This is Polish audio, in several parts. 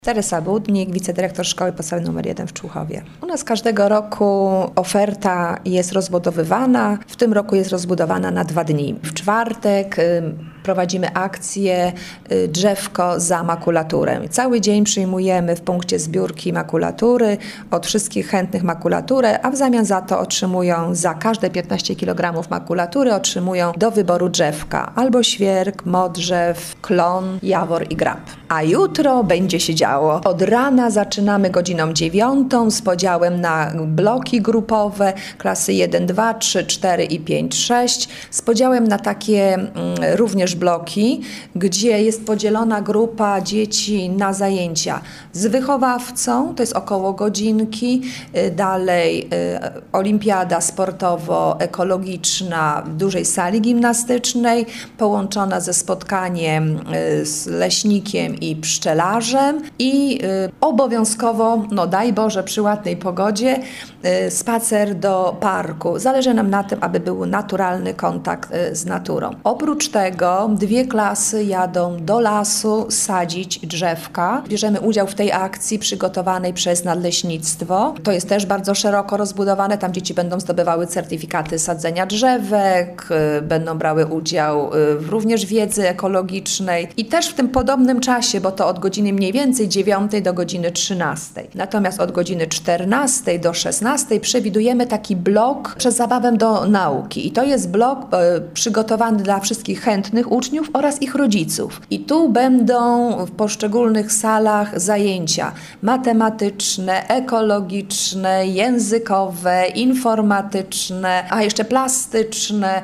Teresa Budnik, wicedyrektor Szkoły Podstawowej nr 1 w Człuchowie. U nas każdego roku oferta jest rozbudowywana. W tym roku jest rozbudowana na 2 dni. W czwartek prowadzimy akcję Drzewko za makulaturę. Cały dzień przyjmujemy w punkcie zbiórki makulatury od wszystkich chętnych makulaturę, a w zamian za to otrzymują za każde 15 kg makulatury otrzymują do wyboru drzewka albo świerk, modrzew, klon, jawor i grab. A jutro będzie się działo. Od rana zaczynamy godziną 9 z podziałem na bloki grupowe, klasy 1, 2, 3, 4 i 5, 6. Z podziałem na takie również bloki, gdzie jest podzielona grupa dzieci na zajęcia z wychowawcą, to jest około godzinki, dalej olimpiada sportowo-ekologiczna w dużej sali gimnastycznej, połączona ze spotkaniem z leśnikiem i pszczelarzem i obowiązkowo, no daj Boże, przy ładnej pogodzie, spacer do parku. Zależy nam na tym, aby był naturalny kontakt z naturą. Oprócz tego 2 klasy jadą do lasu sadzić drzewka. Bierzemy udział w tej akcji przygotowanej przez Nadleśnictwo. To jest też bardzo szeroko rozbudowane. Tam dzieci będą zdobywały certyfikaty sadzenia drzewek, będą brały udział również w wiedzy ekologicznej i też w tym podobnym czasie, bo to od godziny mniej więcej 9 do godziny 13. Natomiast od godziny 14 do 16 przewidujemy taki blok przez zabawę do nauki. I to jest blok przygotowany dla wszystkich chętnych uczniów oraz ich rodziców. I tu będą w poszczególnych salach zajęcia matematyczne, ekologiczne, językowe, informatyczne, a jeszcze plastyczne,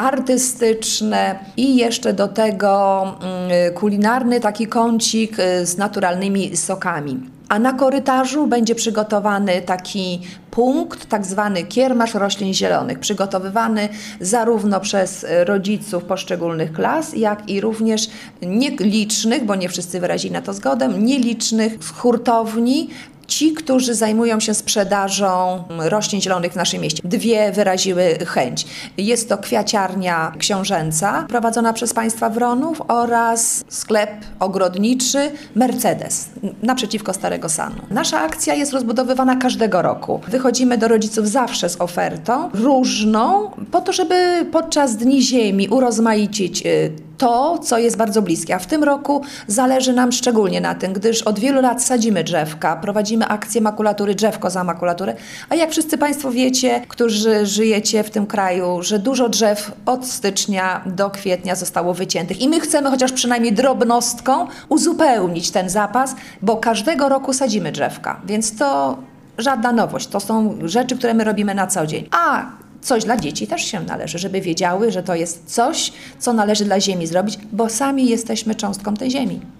artystyczne i jeszcze do tego kulinarny taki kącik z naturalnymi sokami. A na korytarzu będzie przygotowany taki punkt, tak zwany kiermasz roślin zielonych, przygotowywany zarówno przez rodziców poszczególnych klas, jak i również nielicznych, bo nie wszyscy wyrazili na to zgodę, nielicznych hurtowni, ci, którzy zajmują się sprzedażą roślin zielonych w naszym mieście. 2 wyraziły chęć. Jest to kwiaciarnia książęca prowadzona przez państwa Wronów oraz sklep ogrodniczy Mercedes naprzeciwko Starego Sanu. Nasza akcja jest rozbudowywana każdego roku. Wychodzimy do rodziców zawsze z ofertą różną, po to, żeby podczas Dni Ziemi urozmaicić to, co jest bardzo bliskie. A w tym roku zależy nam szczególnie na tym, gdyż od wielu lat sadzimy drzewka, prowadzimy akcję makulatury Drzewko za makulaturę, a jak wszyscy Państwo wiecie, którzy żyjecie w tym kraju, że dużo drzew od stycznia do kwietnia zostało wyciętych i my chcemy chociaż przynajmniej drobnostką uzupełnić ten zapas, bo każdego roku sadzimy drzewka, więc to żadna nowość, to są rzeczy, które my robimy na co dzień. A coś dla dzieci też się należy, żeby wiedziały, że to jest coś, co należy dla ziemi zrobić, bo sami jesteśmy cząstką tej ziemi.